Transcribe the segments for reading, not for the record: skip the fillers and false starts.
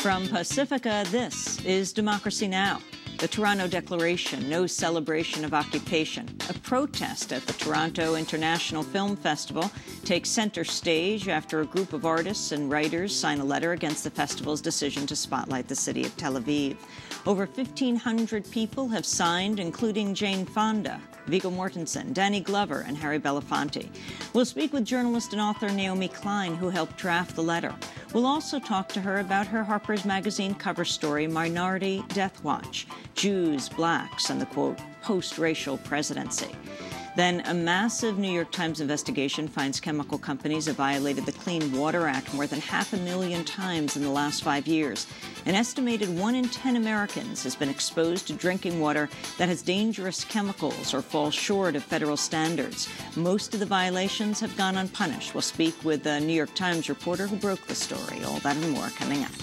From Pacifica, this is Democracy Now!, the Toronto Declaration, no celebration of occupation. A protest at the Toronto International Film Festival takes center stage after a group of artists and writers sign a letter against the festival's decision to spotlight the city of Tel Aviv. Over 1,500 people have signed, including Jane Fonda, Viggo Mortensen, Danny Glover, and Harry Belafonte. We'll speak with journalist and author Naomi Klein, who helped draft the letter. We'll also talk to her about her Harper's Magazine cover story, Minority Death Watch, Jews, Blacks, and the, quote, post-racial presidency. Then a massive New York Times investigation finds chemical companies have violated the Clean Water Act more than 500,000 times in the last 5 years. An estimated 1 in 10 Americans has been exposed to drinking water that has dangerous chemicals or falls short of federal standards. Most of the violations have gone unpunished. We'll speak with a New York Times reporter who broke the story. All that and more coming up.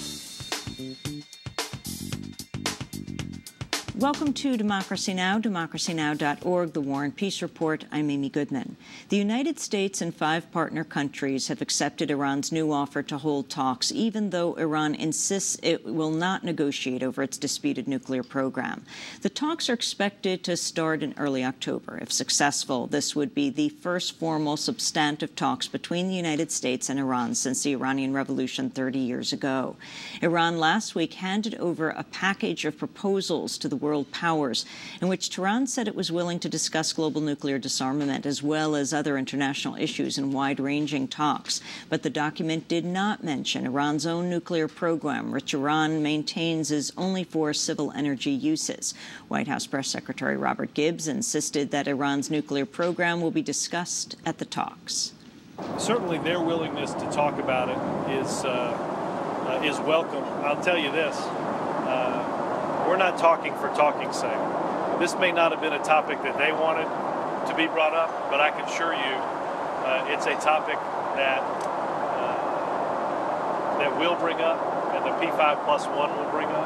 Welcome to Democracy Now!, democracynow.org, The War and Peace Report. I'm Amy Goodman. The United States and 5 partner countries have accepted Iran's new offer to hold talks, even though Iran insists it will not negotiate over its disputed nuclear program. The talks are expected to start in early October. If successful, this would be the first formal substantive talks between the United States and Iran since the Iranian Revolution 30 years ago. Iran last week handed over a package of proposals to the world powers, in which Tehran said it was willing to discuss global nuclear disarmament as well as other international issues in wide-ranging talks. But the document did not mention Iran's own nuclear program, which Iran maintains is only for civil energy uses. White House Press Secretary Robert Gibbs insisted that Iran's nuclear program will be discussed at the talks. Certainly their willingness to talk about it is welcome. I'll tell you this. We're not talking for talking's sake. This may not have been a topic that they wanted to be brought up, but I can assure you it's a topic that we'll bring up, and the P5+1 will bring up.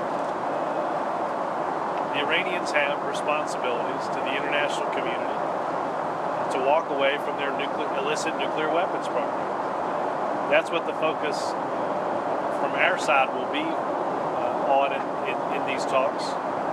The Iranians have responsibilities to the international community to walk away from their illicit nuclear weapons program. That's what the focus from our side will be on in these talks,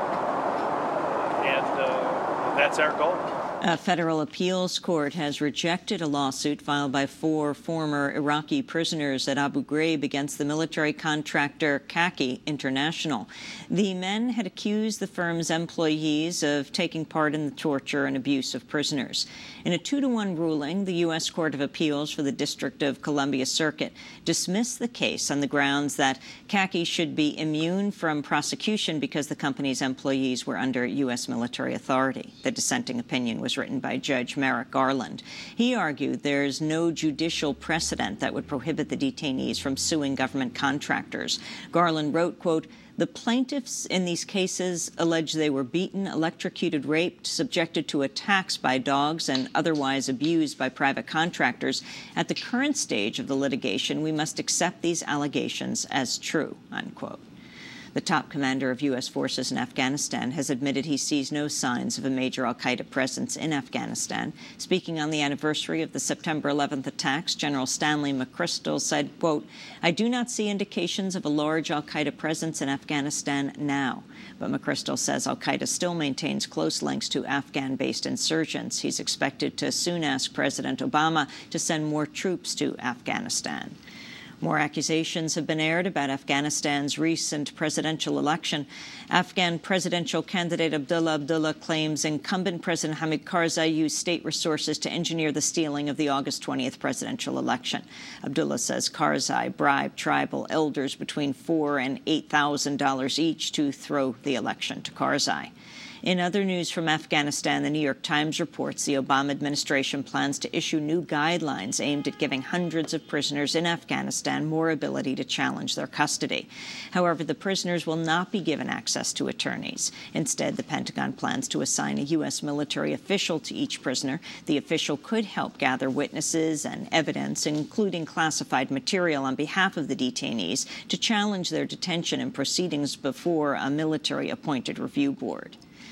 and that's our goal. A federal appeals court has rejected a lawsuit filed by 4 former Iraqi prisoners at Abu Ghraib against the military contractor Khaki International. The men had accused the firm's employees of taking part in the torture and abuse of prisoners. In a 2-to-1 ruling, the U.S. Court of Appeals for the District of Columbia Circuit dismissed the case on the grounds that Khaki should be immune from prosecution because the company's employees were under U.S. military authority. The dissenting opinion was written by Judge Merrick Garland. He argued there's no judicial precedent that would prohibit the detainees from suing government contractors. Garland wrote, quote, "The plaintiffs in these cases allege they were beaten, electrocuted, raped, subjected to attacks by dogs, and otherwise abused by private contractors. At the current stage of the litigation, we must accept these allegations as true," unquote. The top commander of U.S. forces in Afghanistan has admitted he sees no signs of a major al-Qaeda presence in Afghanistan. Speaking on the anniversary of the September 11th attacks, General Stanley McChrystal said, quote, "I do not see indications of a large al-Qaeda presence in Afghanistan now." But McChrystal says al-Qaeda still maintains close links to Afghan-based insurgents. He's expected to soon ask President Obama to send more troops to Afghanistan. More accusations have been aired about Afghanistan's recent presidential election. Afghan presidential candidate Abdullah claims incumbent President Hamid Karzai used state resources to engineer the stealing of the August 20th presidential election. Abdullah says Karzai bribed tribal elders between $4,000 and $8,000 each to throw the election to Karzai. In other news from Afghanistan, the New York Times reports the Obama administration plans to issue new guidelines aimed at giving hundreds of prisoners in Afghanistan more ability to challenge their custody. However, the prisoners will not be given access to attorneys. Instead, the Pentagon plans to assign a U.S. military official to each prisoner. The official could help gather witnesses and evidence, including classified material, on behalf of the detainees to challenge their detention and proceedings before a military-appointed review board.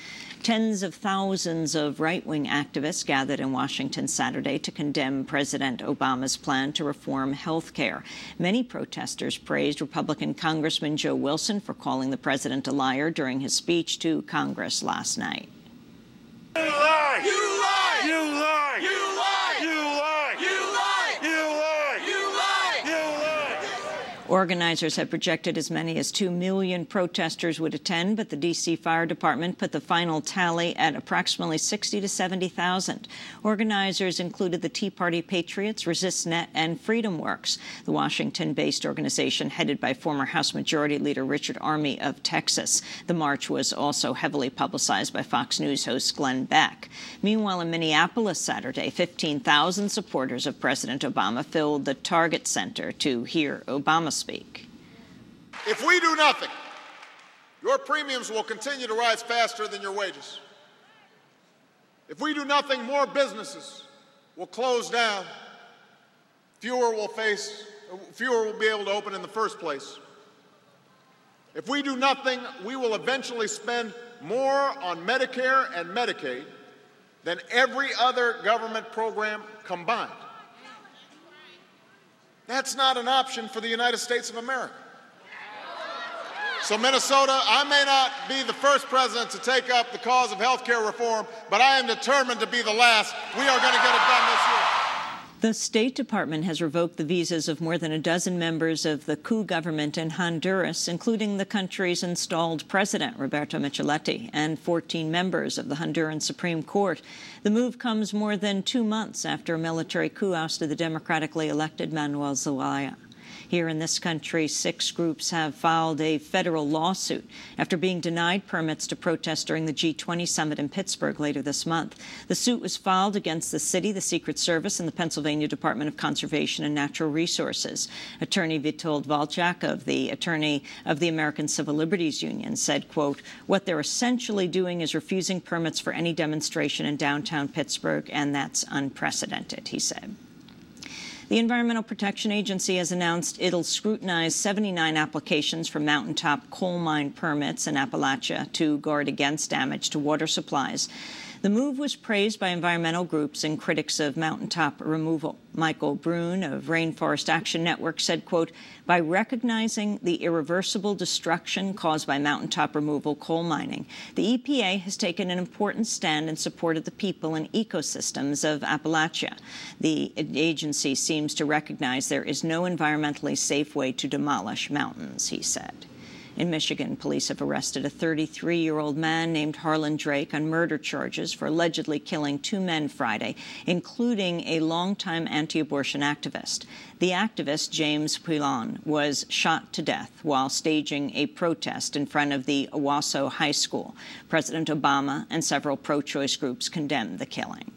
Tens of thousands of right-wing activists gathered in Washington Saturday to condemn President Obama's plan to reform health care. Many protesters praised Republican Congressman Joe Wilson for calling the president a liar during his speech to Congress last night. You lie! You lie! You lie! You lie! You lie! You lie! You lie! You lie! You lie! Organizers had projected as many as 2 million protesters would attend, but the D.C. Fire Department put the final tally at approximately 60 to 70,000. Organizers included the Tea Party Patriots, ResistNet, and FreedomWorks, the Washington-based organization headed by former House Majority Leader Richard Armey of Texas. The march was also heavily publicized by Fox News host Glenn Beck. Meanwhile, in Minneapolis Saturday, 15,000 supporters of President Obama filled the Target Center to hear Obama speak. If we do nothing, your premiums will continue to rise faster than your wages. If we do nothing, more businesses will close down. Fewer will be able to open in the first place. If we do nothing, we will eventually spend more on Medicare and Medicaid than every other government program combined. That's not an option for the United States of America. So, Minnesota, I may not be the first president to take up the cause of health care reform, but I am determined to be the last. We are going to get it done this year. The State Department has revoked the visas of more than a dozen members of the coup government in Honduras, including the country's installed president, Roberto Micheletti, and 14 members of the Honduran Supreme Court. The move comes more than 2 months after a military coup ousted the democratically elected Manuel Zelaya. Here in this country, 6 groups have filed a federal lawsuit after being denied permits to protest during the G20 summit in Pittsburgh later this month. The suit was filed against the city, the Secret Service, and the Pennsylvania Department of Conservation and Natural Resources. Attorney Witold Walczak of the American Civil Liberties Union said, quote, "What they're essentially doing is refusing permits for any demonstration in downtown Pittsburgh, and that's unprecedented," he said. The Environmental Protection Agency has announced it'll scrutinize 79 applications for mountaintop coal mine permits in Appalachia to guard against damage to water supplies. The move was praised by environmental groups and critics of mountaintop removal. Michael Brune of Rainforest Action Network said, quote, "By recognizing the irreversible destruction caused by mountaintop removal coal mining, the EPA has taken an important stand in support of the people and ecosystems of Appalachia. The agency seems to recognize there is no environmentally safe way to demolish mountains," he said. In Michigan, police have arrested a 33-year-old man named Harlan Drake on murder charges for allegedly killing 2 men Friday, including a longtime anti-abortion activist. The activist, James Pilon, was shot to death while staging a protest in front of the Owasso High School. President Obama and several pro-choice groups condemned the killing.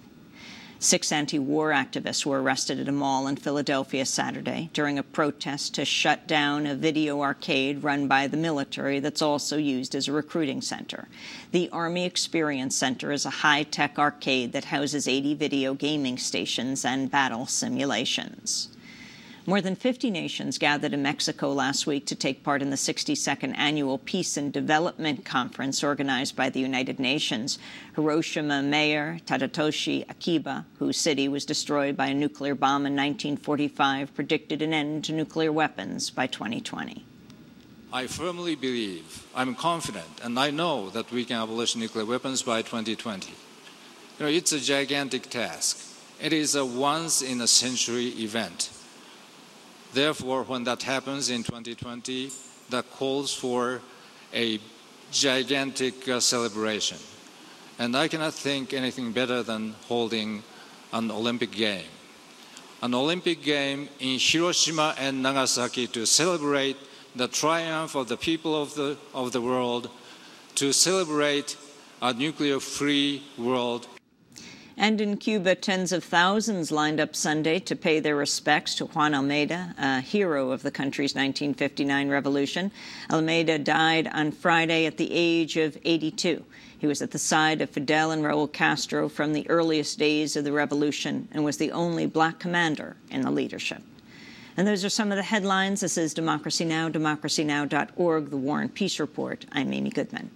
6 anti-war activists were arrested at a mall in Philadelphia Saturday during a protest to shut down a video arcade run by the military that's also used as a recruiting center. The Army Experience Center is a high-tech arcade that houses 80 video gaming stations and battle simulations. More than 50 nations gathered in Mexico last week to take part in the 62nd Annual Peace and Development Conference organized by the United Nations. Hiroshima Mayor Tadatoshi Akiba, whose city was destroyed by a nuclear bomb in 1945, predicted an end to nuclear weapons by 2020. I firmly believe, I'm confident, and I know that we can abolish nuclear weapons by 2020. It's a gigantic task. It is a once-in-a-century event. Therefore, when that happens in 2020, that calls for a gigantic celebration. And I cannot think anything better than holding an Olympic game. An Olympic game in Hiroshima and Nagasaki to celebrate the triumph of the people of the world, to celebrate a nuclear-free world. And in Cuba, tens of thousands lined up Sunday to pay their respects to Juan Almeida, a hero of the country's 1959 revolution. Almeida died on Friday at the age of 82. He was at the side of Fidel and Raul Castro from the earliest days of the revolution and was the only black commander in the leadership. And those are some of the headlines. This is Democracy Now!, democracynow.org, The War and Peace Report. I'm Amy Goodman.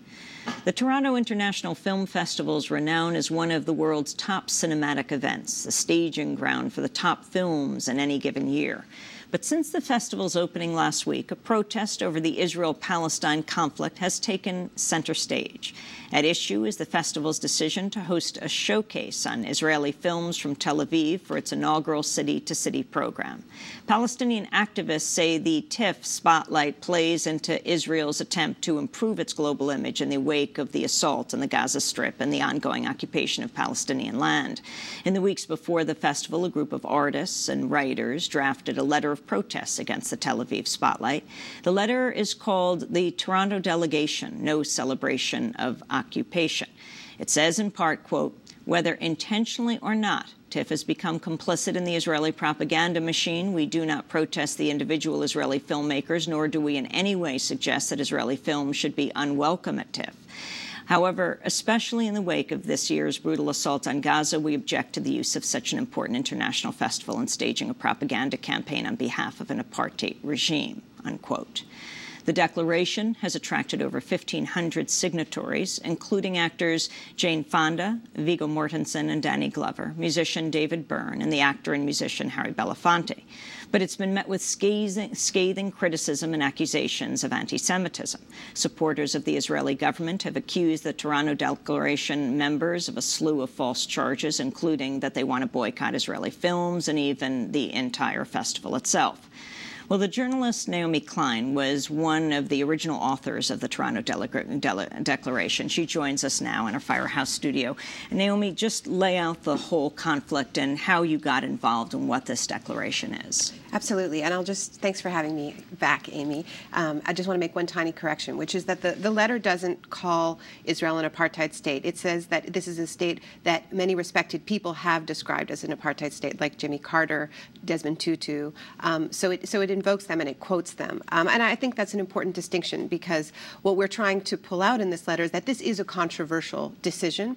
The Toronto International Film Festival is renowned as one of the world's top cinematic events, the staging ground for the top films in any given year. But since the festival's opening last week, a protest over the Israel-Palestine conflict has taken center stage. At issue is the festival's decision to host a showcase on Israeli films from Tel Aviv for its inaugural city-to-city program. Palestinian activists say the TIFF spotlight plays into Israel's attempt to improve its global image in the wake of the assault on the Gaza Strip and the ongoing occupation of Palestinian land. In the weeks before the festival, a group of artists and writers drafted a letter of protest against the Tel Aviv spotlight. The letter is called the Toronto Delegation, No Celebration of Occupation. It says in part, quote, "Whether intentionally or not, TIFF has become complicit in the Israeli propaganda machine. We do not protest the individual Israeli filmmakers, nor do we in any way suggest that Israeli films should be unwelcome at TIFF. However, especially in the wake of this year's brutal assault on Gaza, we object to the use of such an important international festival in staging a propaganda campaign on behalf of an apartheid regime," unquote. The declaration has attracted over 1,500 signatories, including actors Jane Fonda, Viggo Mortensen, and Danny Glover, musician David Byrne, and the actor and musician Harry Belafonte. But it's been met with scathing criticism and accusations of anti-Semitism. Supporters of the Israeli government have accused the Toronto Declaration members of a slew of false charges, including that they want to boycott Israeli films and even the entire festival itself. Well, the journalist Naomi Klein was one of the original authors of the Toronto Declaration. She joins us now in our Firehouse studio. And Naomi, just lay out the whole conflict and how you got involved and what this declaration is. Absolutely. And thanks for having me back, Amy. I just want to make one tiny correction, which is that the letter doesn't call Israel an apartheid state. It says that this is a state that many respected people have described as an apartheid state, like Jimmy Carter, Desmond Tutu. So it invokes them and it quotes them. And I think that's an important distinction, because what we're trying to pull out in this letter is that this is a controversial decision,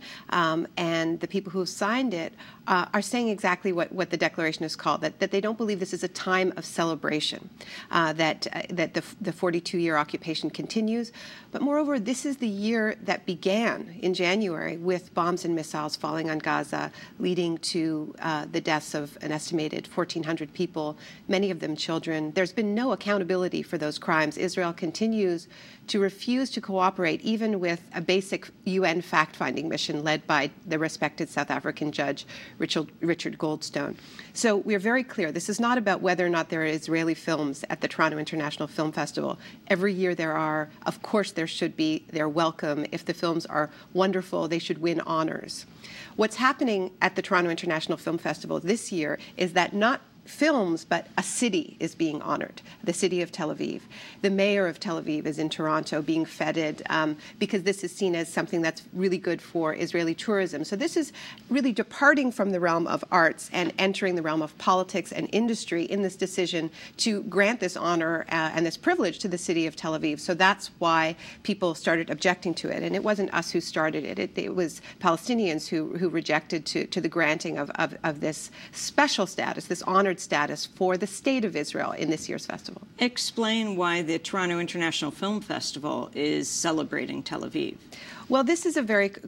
and the people who have signed it are saying exactly what the declaration is called, that they don't believe this is a time of celebration, that the 42-year occupation continues. But moreover, this is the year that began in January with bombs and missiles falling on Gaza, leading to the deaths of an estimated 1,400 people, many of them children. There's been no accountability for those crimes. Israel continues to refuse to cooperate, even with a basic UN fact-finding mission led by the respected South African judge, Richard Goldstone. So we're very clear. This is not about whether or not there are Israeli films at the Toronto International Film Festival. Every year there are. Of course there should be. They're welcome. If the films are wonderful, they should win honors. What's happening at the Toronto International Film Festival this year is that not films, but a city is being honored, the city of Tel Aviv. The mayor of Tel Aviv is in Toronto being feted because this is seen as something that's really good for Israeli tourism. So this is really departing from the realm of arts and entering the realm of politics and industry in this decision to grant this honor and this privilege to the city of Tel Aviv. So that's why people started objecting to it. And it wasn't us who started it. It was Palestinians who rejected to the granting of this special status, this honored status for the state of Israel in this year's festival. Explain why the Toronto International Film Festival is celebrating Tel Aviv. Well, this is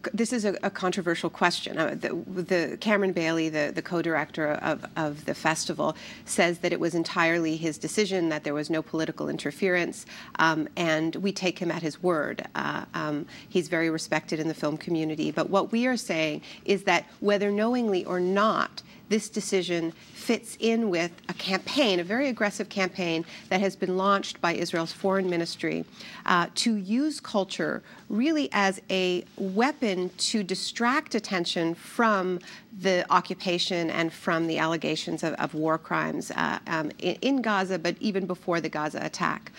a controversial question. The Cameron Bailey, the co-director of the festival, says that it was entirely his decision, that there was no political interference, and we take him at his word. He's very respected in the film community. But what we are saying is that whether knowingly or not, this decision fits in with a campaign, a very aggressive campaign that has been launched by Israel's foreign ministry to use culture really as a weapon to distract attention from the occupation and from the allegations of war crimes in Gaza, but even before the Gaza attack.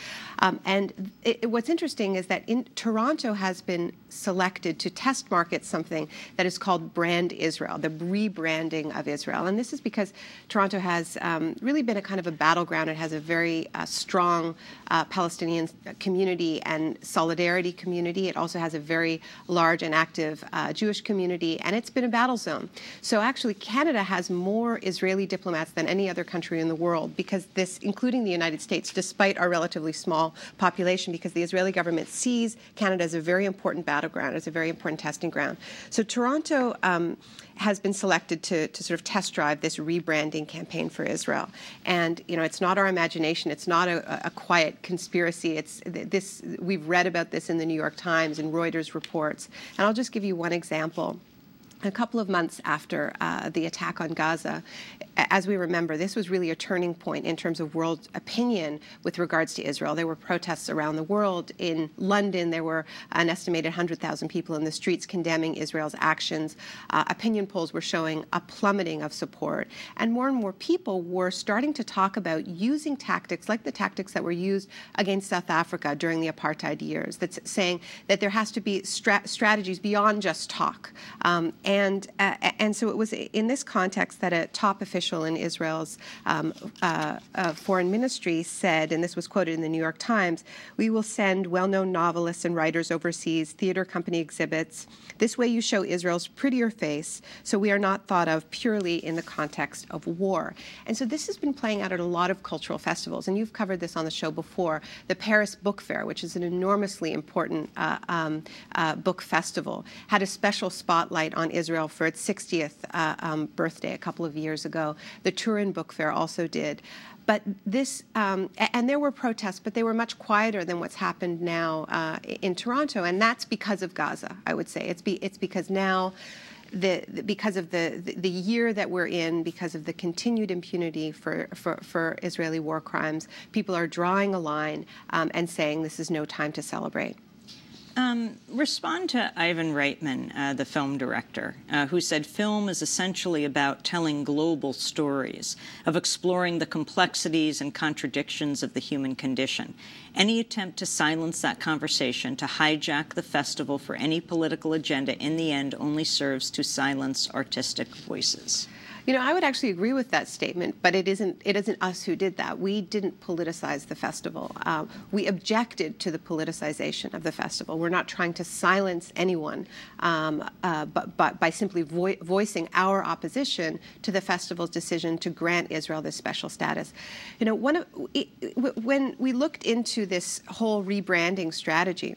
What's interesting is that Toronto has been selected to test market something that is called Brand Israel, the rebranding of Israel. And this is because Toronto has really been a kind of a battleground. It has a very strong Palestinian community and solidarity community. It also has a very large and active Jewish community, and it's been a battle zone. So actually, Canada has more Israeli diplomats than any other country in the world, because this, including the United States, despite our relatively small population, because the Israeli government sees Canada as a very important battleground, as a very important testing ground. So Toronto has been selected to sort of test drive this rebranding campaign for Israel. And, it's not our imagination. It's not a quiet conspiracy. It's this. We've read about this in the New York Times and Reuters reports. And I'll just give you one example. A couple of months after the attack on Gaza, as we remember, this was really a turning point in terms of world opinion with regards to Israel. There were protests around the world. In London, there were an estimated 100,000 people in the streets condemning Israel's actions. Opinion polls were showing a plummeting of support. And more people were starting to talk about using tactics like the tactics that were used against South Africa during the apartheid years, that's saying that there has to be strategies beyond just talk. And so it was in this context that a top official in Israel's foreign ministry said, and this was quoted in the New York Times, "We will send well-known novelists and writers overseas, theater company exhibits. This way you show Israel's prettier face, so we are not thought of purely in the context of war." And so this has been playing out at a lot of cultural festivals, and you've covered this on the show before. The Paris Book Fair, which is an enormously important book festival, had a special spotlight on Israel for its 60th birthday a couple of years ago. The Turin Book Fair also did. But this, and there were protests, but they were much quieter than what's happened now in Toronto, and that's because of Gaza, I would say. It's because now, because of the year that we're in, because of the continued impunity for Israeli war crimes, people are drawing a line and saying this is no time to celebrate. Respond to Ivan Reitman, the film director, who said film is essentially about telling global stories, of exploring the complexities and contradictions of the human condition. Any attempt to silence that conversation, to hijack the festival for any political agenda, in the end only serves to silence artistic voices. I would actually agree with that statement, but it isn't us who did that. We didn't politicize the festival. We objected to the politicization of the festival. We're not trying to silence anyone, but by simply voicing our opposition to the festival's decision to grant Israel this special status. When we looked into this whole rebranding strategy,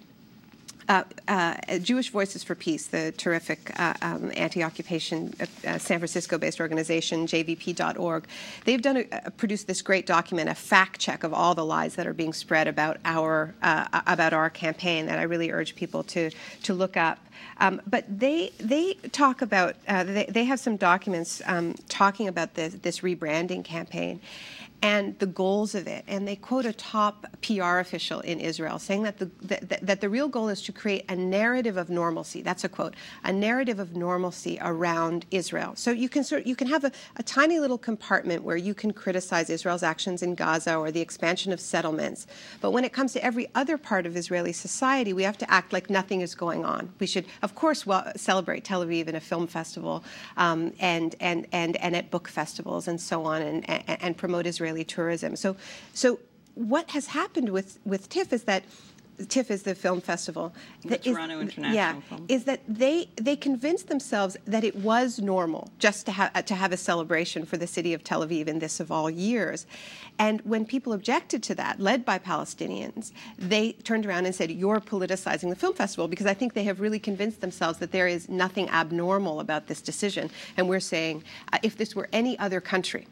Jewish Voices for Peace, the terrific anti-occupation San Francisco-based organization, JVP.org, they've produced this great document, a fact check of all the lies that are being spread about our campaign that I really urge people to look up. But they talk about they have some documents talking about this rebranding campaign and the goals of it. And they quote a top PR official in Israel saying that the real goal is to create a narrative of normalcy. That's a quote, a narrative of normalcy around Israel. So you can have a tiny little compartment where you can criticize Israel's actions in Gaza or the expansion of settlements. But when it comes to every other part of Israeli society, we have to act like nothing is going on. We should, of course, celebrate Tel Aviv in a film festival and at book festivals and so on, and promote Israeli tourism. So what has happened with TIFF is that TIFF is the film festival. The Toronto International Film. Is that they convinced themselves that it was normal just to have a celebration for the city of Tel Aviv in this of all years. And when people objected to that, led by Palestinians, they turned around and said, "You're politicizing the film festival," because I think they have really convinced themselves that there is nothing abnormal about this decision. And we're saying, if this were any other country,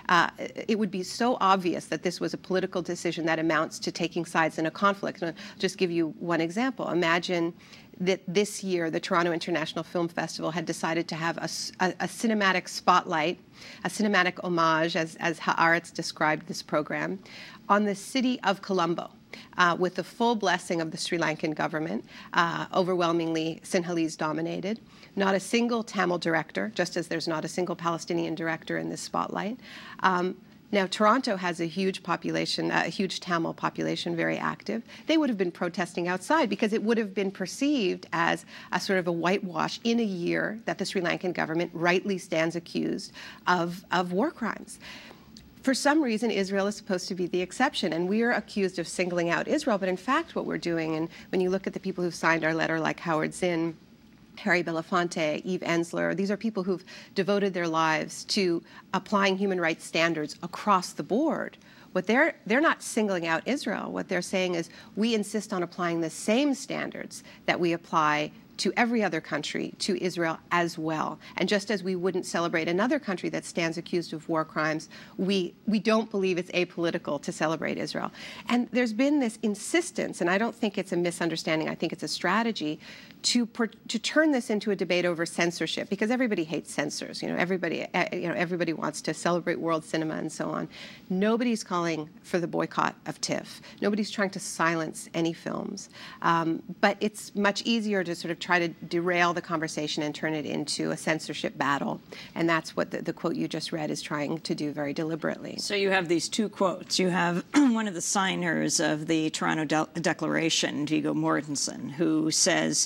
it would be so obvious that this was a political decision that amounts to taking sides in a conflict. And I'll just give you one example. Imagine that this year the Toronto International Film Festival had decided to have a cinematic spotlight, a cinematic homage, as Haaretz described this program, on the city of Colombo. With the full blessing of the Sri Lankan government, overwhelmingly Sinhalese dominated. Not a single Tamil director, just as there's not a single Palestinian director in this spotlight. Now, Toronto has a huge population, a huge Tamil population, very active. They would have been protesting outside because it would have been perceived as a sort of a whitewash in a year that the Sri Lankan government rightly stands accused of war crimes. For some reason, Israel is supposed to be the exception, and we are accused of singling out Israel. But in fact, what we're doing, and when you look at the people who signed our letter, like Howard Zinn, Harry Belafonte, Eve Ensler. These are people who've devoted their lives to applying human rights standards across the board. What they're not singling out Israel. What they're saying is we insist on applying the same standards that we apply to every other country, to Israel as well. And just as we wouldn't celebrate another country that stands accused of war crimes, we don't believe it's apolitical to celebrate Israel. And there's been this insistence, and I don't think it's a misunderstanding, I think it's a strategy, to turn this into a debate over censorship, because everybody hates censors. Everybody wants to celebrate world cinema and so on. Nobody's calling for the boycott of TIFF. Nobody's trying to silence any films. But it's much easier to sort of try to derail the conversation and turn it into a censorship battle. And that's what the quote you just read is trying to do very deliberately. So you have these two quotes. You have one of the signers of the Toronto Declaration, Viggo Mortensen, who says,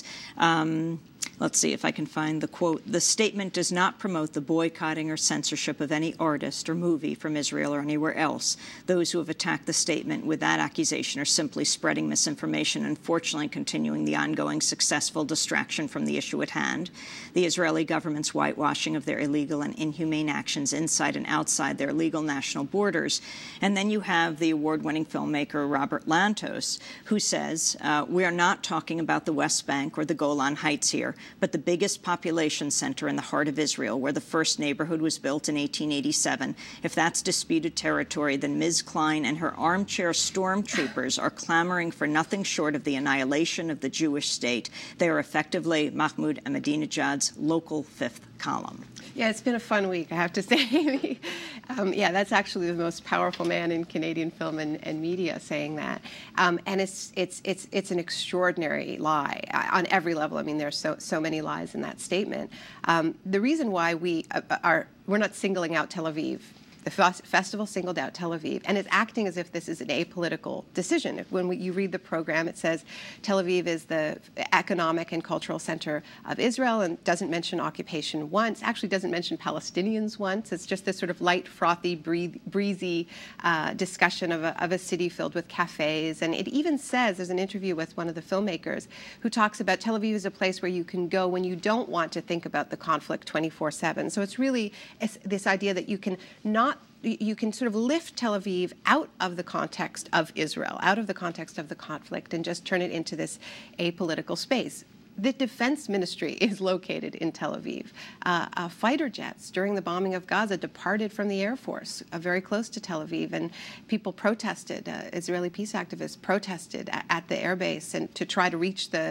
let's see if I can find the quote. "The statement does not promote the boycotting or censorship of any artist or movie from Israel or anywhere else. Those who have attacked the statement with that accusation are simply spreading misinformation and unfortunately continuing the ongoing successful distraction from the issue at hand. The Israeli government's whitewashing of their illegal and inhumane actions inside and outside their legal national borders." And then you have the award-winning filmmaker Robert Lantos, who says, "We are not talking about the West Bank or the Golan Heights here, but the biggest population center in the heart of Israel, where the first neighborhood was built in 1887. If that's disputed territory, then Ms. Klein and her armchair stormtroopers are clamoring for nothing short of the annihilation of the Jewish state. They are effectively Mahmoud Ahmadinejad's local fifth column." Yeah, it's been a fun week, I have to say. Yeah, that's actually the most powerful man in Canadian film and media saying that. And it's an extraordinary lie on every level. I mean, there's so many lies in that statement. The reason why we're not singling out Tel Aviv. The festival singled out Tel Aviv, and it's acting as if this is an apolitical decision. When you read the program, it says Tel Aviv is the economic and cultural center of Israel and doesn't mention occupation once, actually doesn't mention Palestinians once. It's just this sort of light, frothy, breezy discussion of a city filled with cafes. And it even says, there's an interview with one of the filmmakers who talks about Tel Aviv as a place where you can go when you don't want to think about the conflict 24/7. So it's really this idea that you can sort of lift Tel Aviv out of the context of Israel, out of the context of the conflict, and just turn it into this apolitical space. The defense ministry is located in Tel Aviv. Fighter jets during the bombing of Gaza departed from the Air Force very close to Tel Aviv, and people protested, Israeli peace activists protested at the airbase and to try to reach the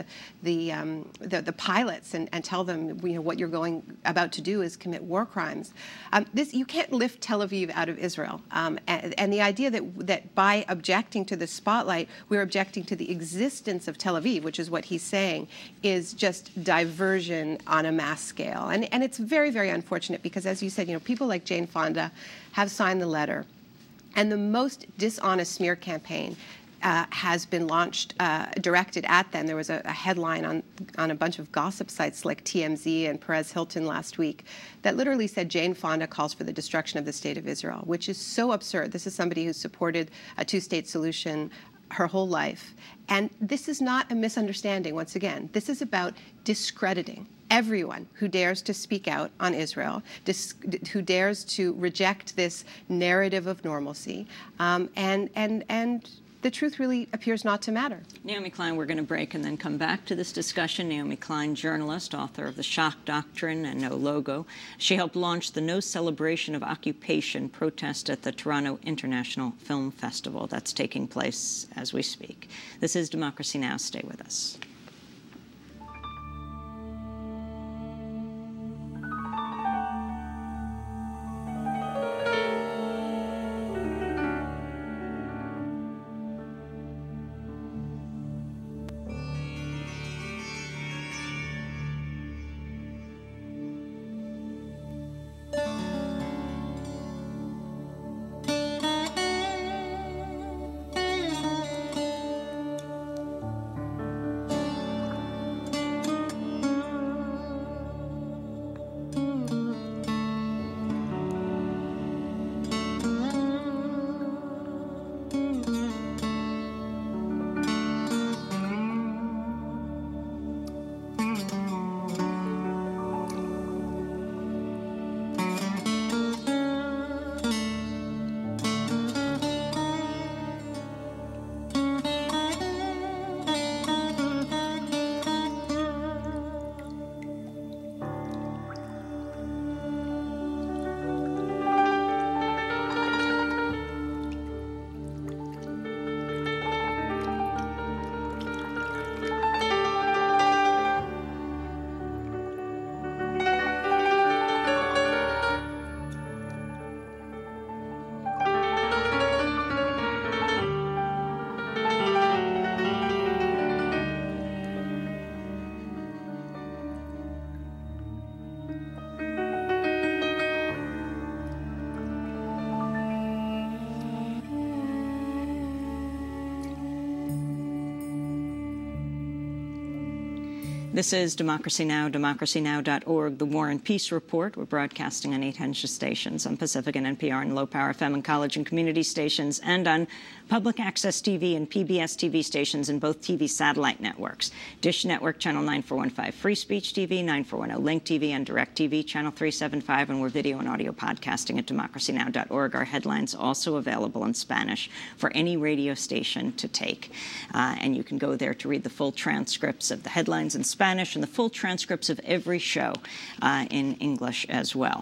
pilots and tell them, what you're about to do is commit war crimes. You can't lift Tel Aviv out of Israel. And the idea that by objecting to the spotlight, we're objecting to the existence of Tel Aviv, which is what he's saying, is just diversion on a mass scale. And it's very, very unfortunate because, as you said, people like Jane Fonda have signed the letter. And the most dishonest smear campaign has been launched, directed at them. There was a headline on a bunch of gossip sites like TMZ and Perez Hilton last week that literally said Jane Fonda calls for the destruction of the state of Israel, which is so absurd. This is somebody who supported a two-state solution her whole life. And this is not a misunderstanding, once again. This is about discrediting everyone who dares to speak out on Israel, who dares to reject this narrative of normalcy, and the truth really appears not to matter. Naomi Klein, we're going to break and then come back to this discussion. Naomi Klein, journalist, author of The Shock Doctrine and No Logo. She helped launch the No Celebration of Occupation protest at the Toronto International Film Festival. That's taking place as we speak. This is Democracy Now! Stay with us. This is Democracy Now!, democracynow.org, the War and Peace Report. We're broadcasting on 800 stations, on Pacific and NPR and Low Power FM and college and community stations, and on public access TV and PBS TV stations in both TV satellite networks. Dish Network, Channel 9415, Free Speech TV, 9410 Link TV, and DirecTV, Channel 375, and we're video and audio podcasting at democracynow.org. Our headlines also available in Spanish for any radio station to take. And you can go there to read the full transcripts of the headlines in Spanish and the full transcripts of every show in English as well.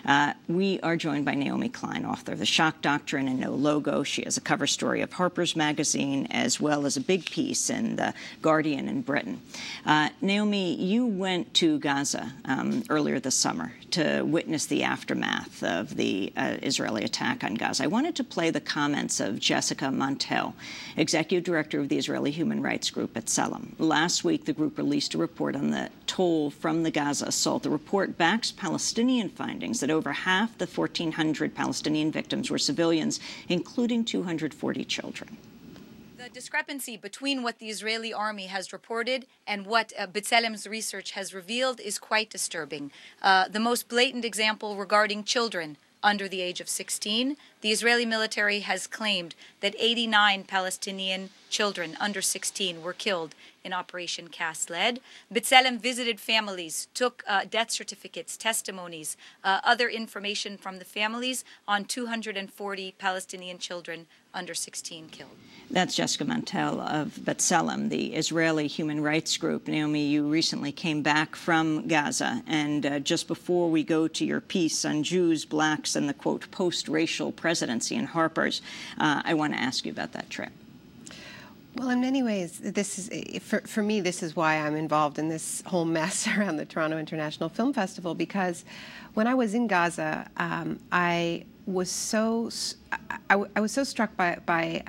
We are joined by Naomi Klein, author of The Shock Doctrine and No Logo. She has a cover story of Harper's Magazine as well as a big piece in The Guardian in Britain. Naomi, you went to Gaza earlier this summer to witness the aftermath of the Israeli attack on Gaza. I wanted to play the comments of Jessica Montel, executive director of the Israeli human rights group B'Tselem. Last week, the group released a report on the toll from the Gaza assault. The report backs Palestinian findings that over half the 1,400 Palestinian victims were civilians, including 240 children. The discrepancy between what the Israeli army has reported and what B'Tselem's research has revealed is quite disturbing. The most blatant example regarding children under the age of 16, the Israeli military has claimed that 89 Palestinian children under 16 were killed in Operation Cast Lead. B'Tselem visited families, took death certificates, testimonies, other information from the families on 240 Palestinian children under 16 killed. That's Jessica Montel of B'Tselem, the Israeli human rights group. Naomi, you recently came back from Gaza, and just before we go to your piece on Jews, blacks, and the, quote, post-racial presidency in Harper's, I want to ask you about that trip. Well, in many ways, this is for me. This is why I'm involved in this whole mess around the Toronto International Film Festival. Because when I was in Gaza, I was so struck by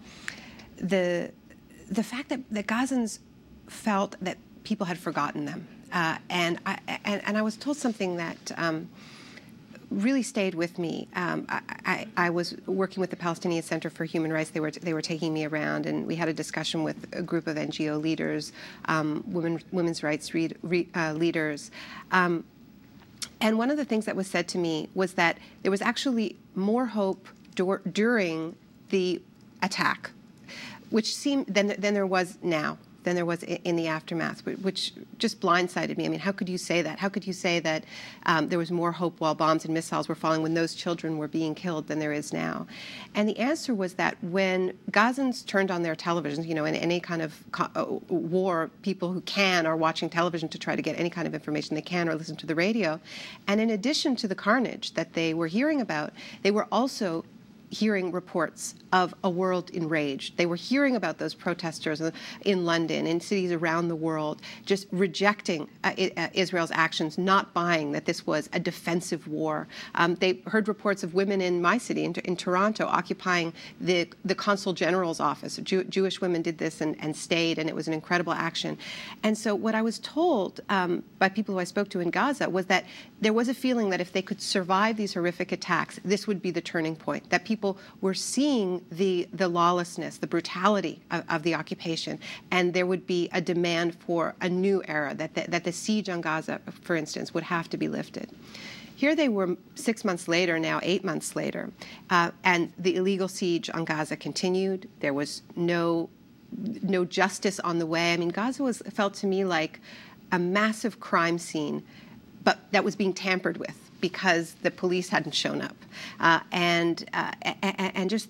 the fact that Gazans felt that people had forgotten them, and I was told something that really stayed with me. I was working with the Palestinian Center for Human Rights. They were taking me around, and we had a discussion with a group of NGO leaders, women's rights leaders. And one of the things that was said to me was that there was actually more hope during the attack, which seemed than there was now, than there was in the aftermath, which just blindsided me. I mean, how could you say that? How could you say that there was more hope while bombs and missiles were falling when those children were being killed than there is now? And the answer was that when Gazans turned on their televisions, in any kind of war, people who can are watching television to try to get any kind of information they can or listen to the radio. And in addition to the carnage that they were hearing about, they were also hearing reports of a world enraged. They were hearing about those protesters in London, in cities around the world, just rejecting Israel's actions, not buying that this was a defensive war. They heard reports of women in my city, in Toronto, occupying the Consul General's office. Jewish women did this and stayed, and it was an incredible action. And so what I was told by people who I spoke to in Gaza was that there was a feeling that if they could survive these horrific attacks, this would be the turning point, that people were seeing the lawlessness, the brutality of the occupation, and there would be a demand for a new era, that the siege on Gaza, for instance, would have to be lifted. Here they were 6 months later, now 8 months later, and the illegal siege on Gaza continued. There was no justice on the way. I mean, Gaza felt to me like a massive crime scene, but that was being tampered with because the police hadn't shown up, and just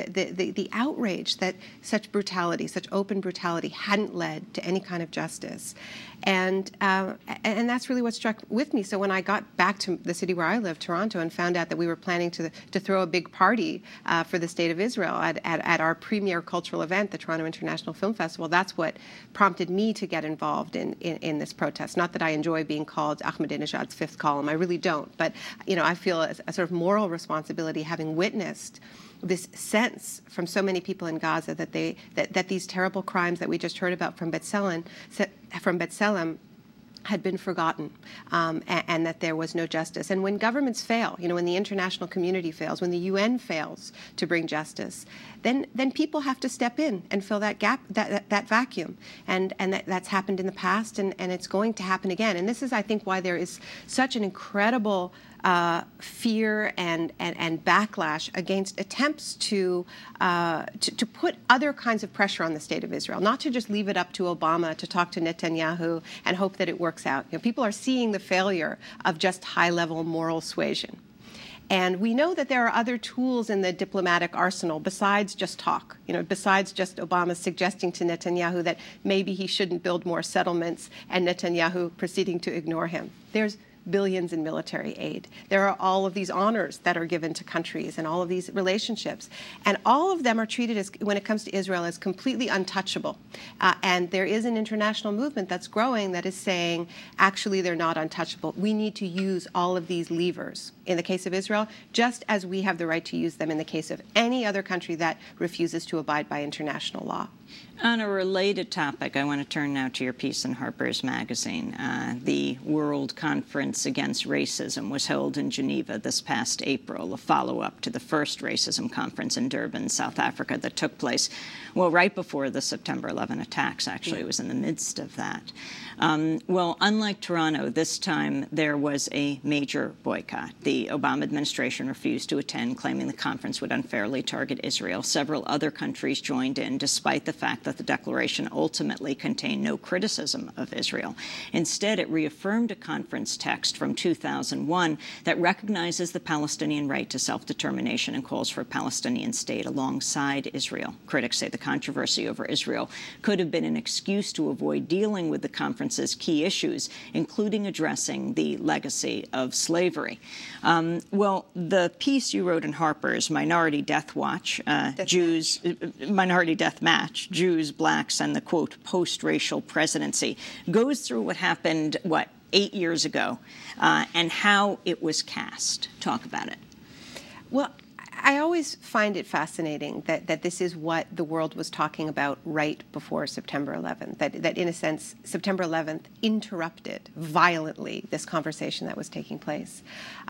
the outrage that such brutality, such open brutality, hadn't led to any kind of justice, and that's really what struck with me. So when I got back to the city where I live, Toronto, and found out that we were planning to throw a big party for the State of Israel at our premier cultural event, the Toronto International Film Festival, that's what prompted me to get involved in this protest. Not that I enjoy being called Ahmadinejad's fifth column, I really don't. But I feel a sort of moral responsibility, having witnessed this sense from so many people in Gaza that these terrible crimes that we just heard about from B'Tselem had been forgotten, and that there was no justice. And when governments fail, when the international community fails, when the UN fails to bring justice, then people have to step in and fill that gap, that vacuum. And that's happened in the past, and it's going to happen again. And this is, I think, why there is such an incredible fear and backlash against attempts to put other kinds of pressure on the state of Israel, not to just leave it up to Obama to talk to Netanyahu and hope that it works out. People are seeing the failure of just high-level moral suasion. And we know that there are other tools in the diplomatic arsenal besides just talk, besides just Obama suggesting to Netanyahu that maybe he shouldn't build more settlements and Netanyahu proceeding to ignore him. There's billions in military aid. There are all of these honors that are given to countries and all of these relationships. And all of them are treated, as, when it comes to Israel, as completely untouchable. And there is an international movement that's growing that is saying, actually, they're not untouchable. We need to use all of these levers in the case of Israel, just as we have the right to use them in the case of any other country that refuses to abide by international law. On a related topic, I want to turn now to your piece in Harper's Magazine. The World Conference Against Racism was held in Geneva this past April, a follow-up to the first racism conference in Durban, South Africa, that took place, well, right before the September 11 attacks, actually. It was in the midst of that. Well, unlike Toronto, this time there was a major boycott. The Obama administration refused to attend, claiming the conference would unfairly target Israel. Several other countries joined in, despite the fact that the declaration ultimately contained no criticism of Israel. Instead, it reaffirmed a conference text from 2001 that recognizes the Palestinian right to self-determination and calls for a Palestinian state alongside Israel. Critics say the controversy over Israel could have been an excuse to avoid dealing with the conference's key issues, including addressing the legacy of slavery. Well, the piece you wrote in Harper's, Minority Death Watch, Minority Death Match, Jews, blacks, and the, quote, post-racial presidency, goes through what happened, 8 years ago, and how it was cast. Talk about it. Well, I always find it fascinating that this is what the world was talking about right before September 11th, that in a sense, September 11th interrupted violently this conversation that was taking place.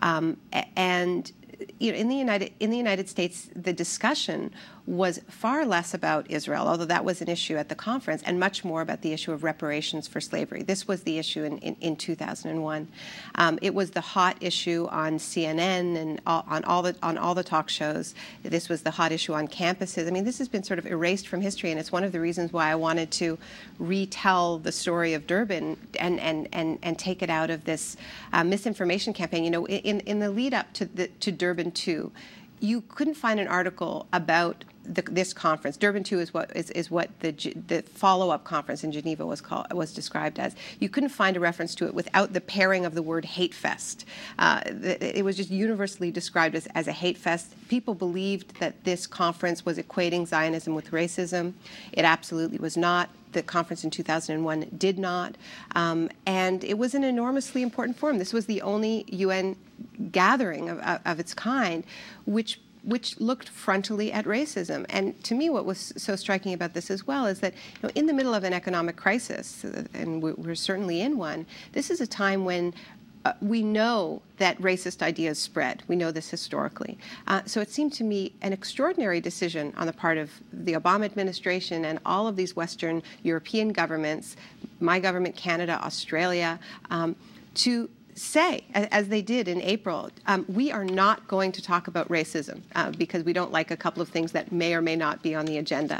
And in the United States, the discussion was far less about Israel, although that was an issue at the conference, and much more about the issue of reparations for slavery. This was the issue in 2001. It was the hot issue on CNN and on all the talk shows. This was the hot issue on campuses. I mean, this has been sort of erased from history, and it's one of the reasons why I wanted to retell the story of Durban and take it out of this misinformation campaign. In the lead up to Durban 2, you couldn't find an article about this conference. Durban 2 is what the follow-up conference in Geneva was described as. You couldn't find a reference to it without the pairing of the word hate fest. It was just universally described as a hate fest. People believed that this conference was equating Zionism with racism. It absolutely was not. The conference in 2001 did not. And it was an enormously important forum. This was the only UN gathering of its kind which looked frontally at racism. And to me, what was so striking about this as well is that in the middle of an economic crisis, and we're certainly in one, this is a time when we know that racist ideas spread. We know this historically. So it seemed to me an extraordinary decision on the part of the Obama administration and all of these Western European governments, my government, Canada, Australia, to say, as they did in April, we are not going to talk about racism because we don't like a couple of things that may or may not be on the agenda.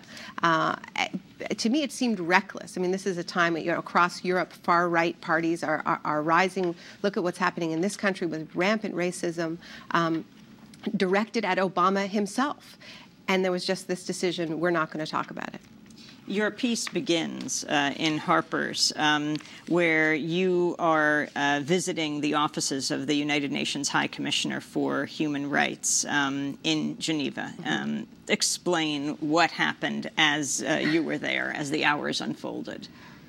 To me, it seemed reckless. I mean, this is a time across Europe, far-right parties are rising. Look at what's happening in this country with rampant racism directed at Obama himself. And there was just this decision, we're not going to talk about it. Your piece begins in Harper's, where you are visiting the offices of the United Nations High Commissioner for Human Rights in Geneva. Explain what happened as you were there, as the hours unfolded.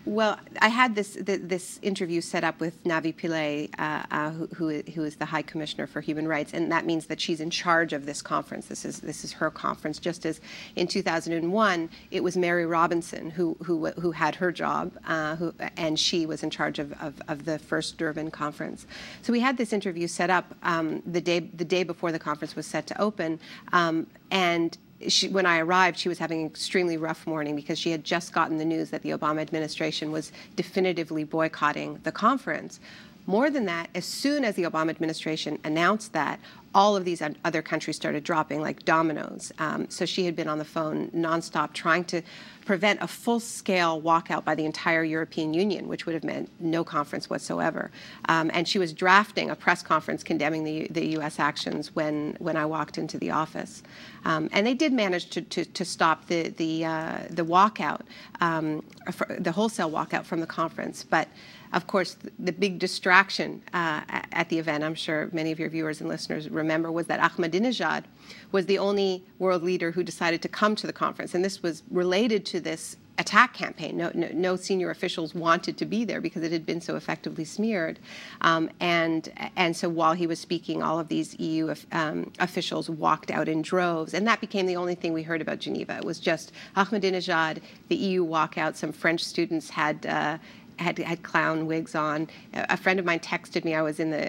Well, I had this interview set up with Navi Pillay, who is the High Commissioner for Human Rights, and that means that she's in charge of this conference. This is her conference. Just as in 2001, it was Mary Robinson who had her job, and she was in charge of the first Durban conference. So we had this interview set up the day before the conference was set to open, and when I arrived, she was having an extremely rough morning because she had just gotten the news that the Obama administration was definitively boycotting the conference. More than that, as soon as the Obama administration announced that, all of these other countries started dropping like dominoes. So she had been on the phone nonstop trying to prevent a full-scale walkout by the entire European Union, which would have meant no conference whatsoever. And she was drafting a press conference condemning the U.S. actions when I walked into the office. And they did manage to stop the walkout, the wholesale walkout from the conference. But of course, the big distraction at the event, I'm sure many of your viewers and listeners remember, was that Ahmadinejad was the only world leader who decided to come to the conference. And this was related to this attack campaign. No senior officials wanted to be there because it had been so effectively smeared. And so while he was speaking, all of these EU officials walked out in droves. And that became the only thing we heard about Geneva. It was just Ahmadinejad, the EU walkout. Some French students had clown wigs on. A friend of mine texted me. I was in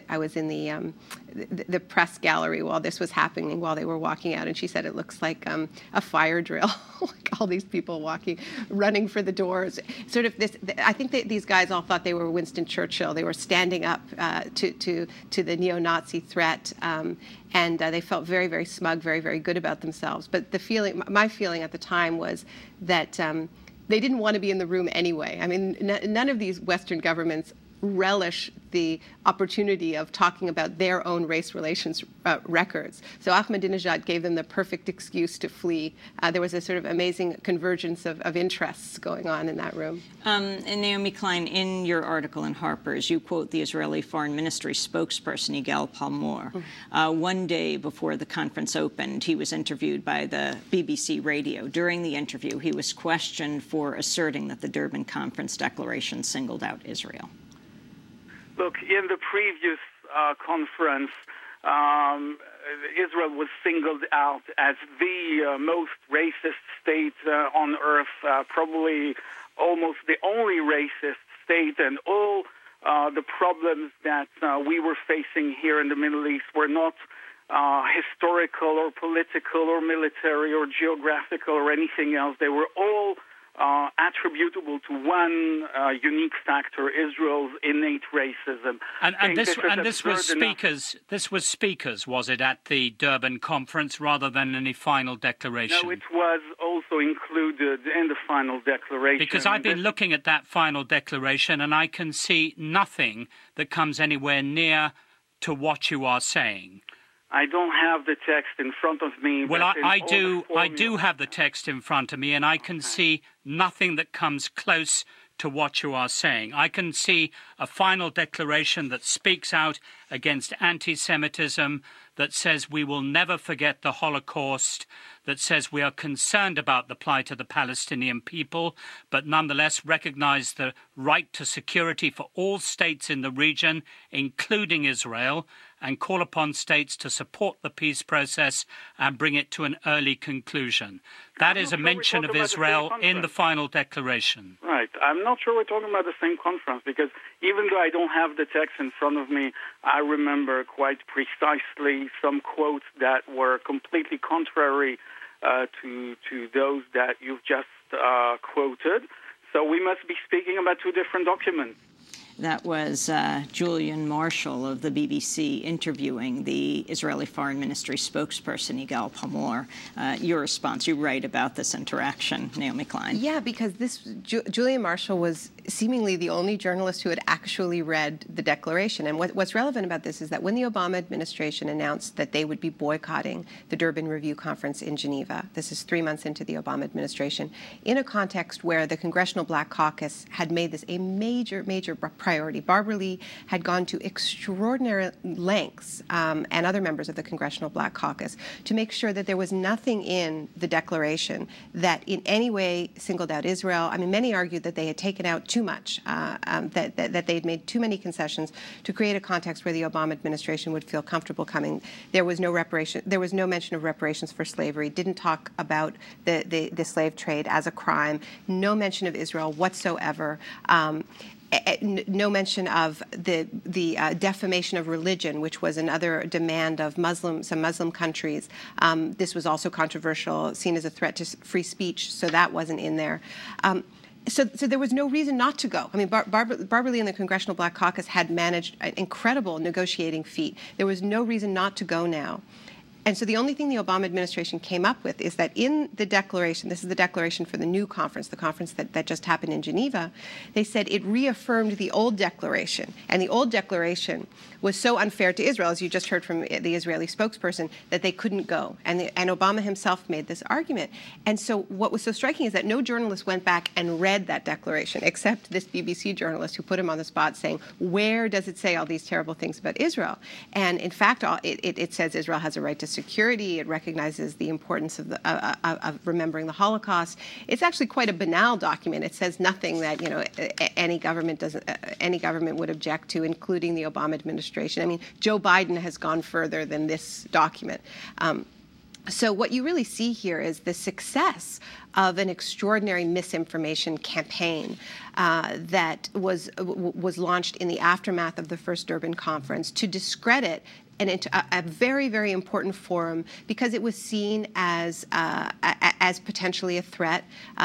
the press gallery while this was happening, while they were walking out, and she said it looks like a fire drill, like all these people running for the doors. Sort of this. I think these guys all thought they were Winston Churchill. They were standing up to the neo-Nazi threat, and they felt very, very smug, very, very good about themselves. But my feeling at the time was that they didn't want to be in the room anyway. I mean, none of these Western governments relish the opportunity of talking about their own race relations records. So Ahmadinejad gave them the perfect excuse to flee. There was a sort of amazing convergence of interests going on in that room. And Naomi Klein, in your article in Harper's, you quote the Israeli Foreign Ministry spokesperson, Yigal Palmor. One day before the conference opened, he was interviewed by the BBC radio. During the interview, he was questioned for asserting that the Durban Conference Declaration singled out Israel. Look, in the previous conference, Israel was singled out as the most racist state on earth, probably almost the only racist state, and all the problems that we were facing here in the Middle East were not historical or political or military or geographical or anything else. They were all attributable to one unique factor: Israel's innate racism. And this was speakers, was it, at the Durban conference rather than any final declaration? No, it was also included in the final declaration. Because I've been looking at that final declaration and I can see nothing that comes anywhere near to what you are saying. I don't have the text in front of me. Well, I do have the text in front of me, and I can see nothing that comes close to what you are saying. I can see a final declaration that speaks out against anti-Semitism, that says we will never forget the Holocaust, that says we are concerned about the plight of the Palestinian people, but nonetheless recognize the right to security for all states in the region, including Israel, and call upon states to support the peace process and bring it to an early conclusion. That is a mention of Israel in the final declaration. Right. I'm not sure we're talking about the same conference, because even though I don't have the text in front of me, I remember quite precisely some quotes that were completely contrary to those that you've just quoted. So we must be speaking about two different documents. That was Julian Marshall of the BBC interviewing the Israeli Foreign Ministry spokesperson, Yigal Palmor. Your response, you write about this interaction, Naomi Klein. Yeah, because Julian Marshall was seemingly the only journalist who had actually read the declaration. And what's relevant about this is that when the Obama administration announced that they would be boycotting the Durban Review Conference in Geneva, this is 3 months into the Obama administration, in a context where the Congressional Black Caucus had made this a major, major priority. Barbara Lee had gone to extraordinary lengths, and other members of the Congressional Black Caucus, to make sure that there was nothing in the declaration that in any way singled out Israel. I mean, many argued that they had taken out too too much, that they'd made too many concessions to create a context where the Obama administration would feel comfortable coming. There was no mention of reparations for slavery. Didn't talk about the slave trade as a crime. No mention of Israel whatsoever. No mention of the defamation of religion, which was another demand of some Muslim countries. This was also controversial, seen as a threat to free speech, so that wasn't in there. So there was no reason not to go. I mean, Barbara Lee and the Congressional Black Caucus had managed an incredible negotiating feat. There was no reason not to go now. And so the only thing the Obama administration came up with is that in the declaration, this is the declaration for the new conference, the conference that just happened in Geneva, they said it reaffirmed the old declaration. And the old declaration was so unfair to Israel, as you just heard from the Israeli spokesperson, that they couldn't go. And Obama himself made this argument. And so what was so striking is that no journalist went back and read that declaration, except this BBC journalist who put him on the spot saying, where does it say all these terrible things about Israel? And in fact, it says Israel has a right to security. It recognizes the importance of remembering the Holocaust. It's actually quite a banal document. It says nothing that any government would object to, including the Obama administration. I mean, Joe Biden has gone further than this document. So what you really see here is the success of an extraordinary misinformation campaign that was launched in the aftermath of the first Durban conference to discredit a very, very important forum because it was seen as potentially a threat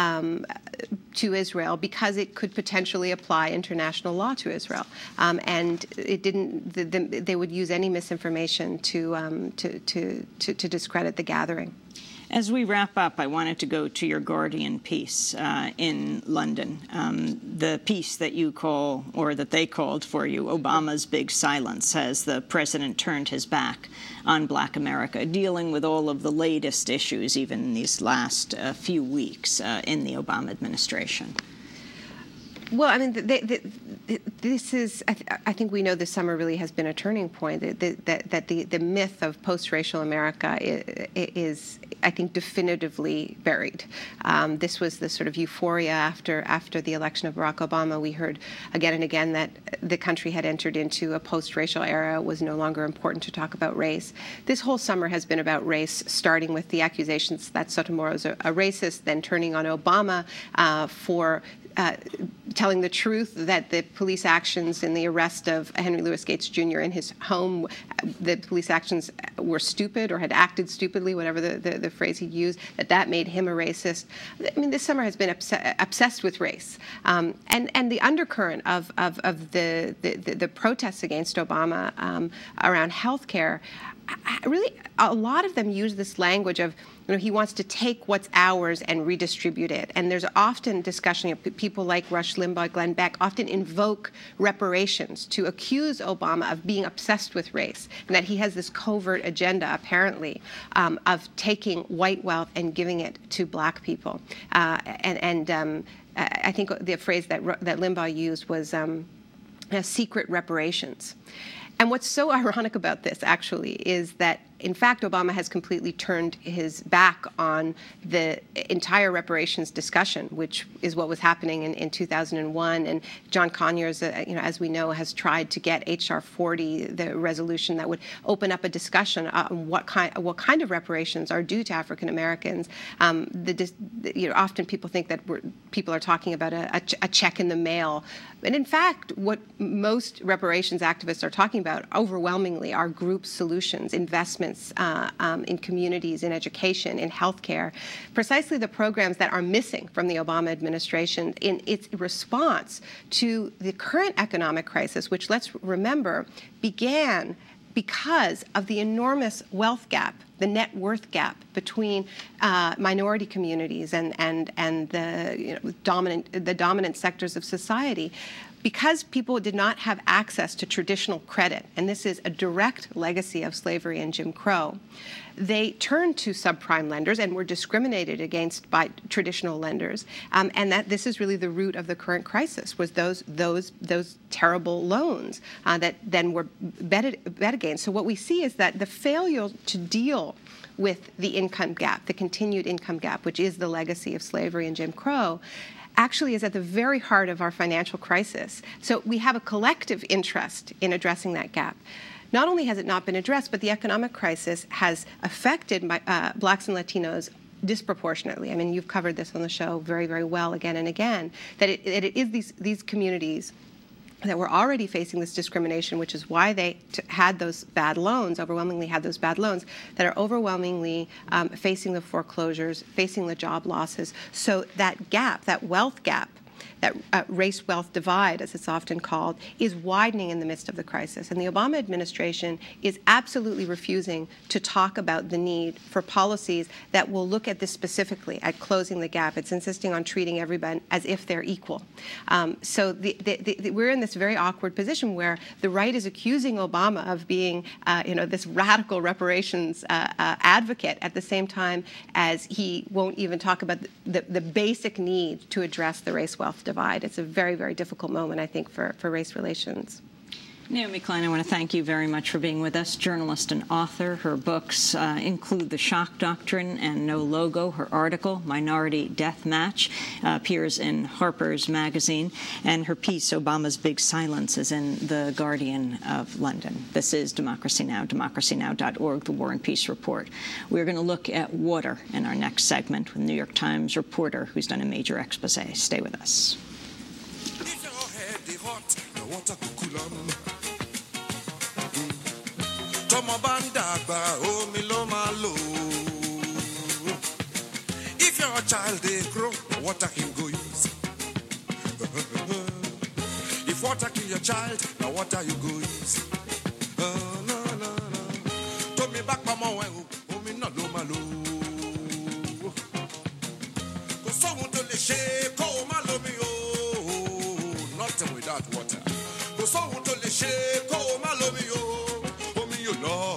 to Israel because it could potentially apply international law to Israel, and it didn't. They would use any misinformation to discredit the gathering. As we wrap up, I wanted to go to your Guardian piece in London, the piece that you call, or that they called for you, Obama's Big Silence, as the president turned his back on Black America, dealing with all of the latest issues, even in these last few weeks in the Obama administration. Well, I mean, this is. I think we know this summer really has been a turning point. That the myth of post-racial America is, I think, definitively buried. This was the sort of euphoria after the election of Barack Obama. We heard again and again that the country had entered into a post-racial era. It was no longer important to talk about race. This whole summer has been about race, starting with the accusations that Sotomayor is a racist, then turning on Obama for telling the truth that the police actions in the arrest of Henry Louis Gates Jr. in his home, the police actions were stupid or had acted stupidly, whatever the phrase he used, that made him a racist. I mean, this summer has been obsessed with race. And the undercurrent of the protests against Obama around health care, really, a lot of them use this language of, he wants to take what's ours and redistribute it. And there's often discussion, people like Rush Limbaugh, Glenn Beck, often invoke reparations to accuse Obama of being obsessed with race, and that he has this covert agenda, apparently, of taking white wealth and giving it to Black people. I think the phrase that Limbaugh used was secret reparations. And what's so ironic about this, actually, is that, in fact, Obama has completely turned his back on the entire reparations discussion, which is what was happening in 2001. And John Conyers, as we know, has tried to get H.R. 40, the resolution that would open up a discussion on what kind of reparations are due to African Americans. Often people think that people are talking about a check in the mail. And in fact, what most reparations activists are talking about overwhelmingly are group solutions, investments in communities, in education, in healthcare, precisely the programs that are missing from the Obama administration in its response to the current economic crisis, which, let's remember, began because of the enormous wealth gap, the net worth gap between minority communities and the dominant sectors of society. Because people did not have access to traditional credit, and this is a direct legacy of slavery and Jim Crow, they turned to subprime lenders and were discriminated against by traditional lenders, and that this is really the root of the current crisis, was those terrible loans that then were bet against. So what we see is that the failure to deal with the income gap, the continued income gap, which is the legacy of slavery and Jim Crow, actually is at the very heart of our financial crisis. So we have a collective interest in addressing that gap. Not only has it not been addressed, but the economic crisis has affected blacks and Latinos disproportionately. I mean, you've covered this on the show very, very well again and again, that it is these communities that were already facing this discrimination, which is why they had those bad loans, overwhelmingly had those bad loans, that are overwhelmingly facing the foreclosures, facing the job losses. So that gap, that wealth gap, that race-wealth divide, as it's often called, is widening in the midst of the crisis. And the Obama administration is absolutely refusing to talk about the need for policies that will look at this specifically, at closing the gap. It's insisting on treating everyone as if they're equal. So we're in this very awkward position where the right is accusing Obama of being, this radical reparations advocate at the same time as he won't even talk about the basic need to address the race-wealth divide. It's a very, very difficult moment, I think, for race relations. Naomi Klein, I want to thank you very much for being with us. Journalist and author. Her books include The Shock Doctrine and No Logo. Her article, Minority Death Match, appears in Harper's Magazine. And her piece, Obama's Big Silence, is in The Guardian of London. This is Democracy Now!, democracynow.org, The War and Peace Report. We're going to look at water in our next segment with New York Times reporter who's done a major expose. Stay with us. If your child they grow, water him go use. If water kill your child, now water you go use. No. To me back mama when me not lo malo. Go so to the shake, oh malo me oh. Nothing without water. Go so to the shake, oh malo me oh. Oh me you love.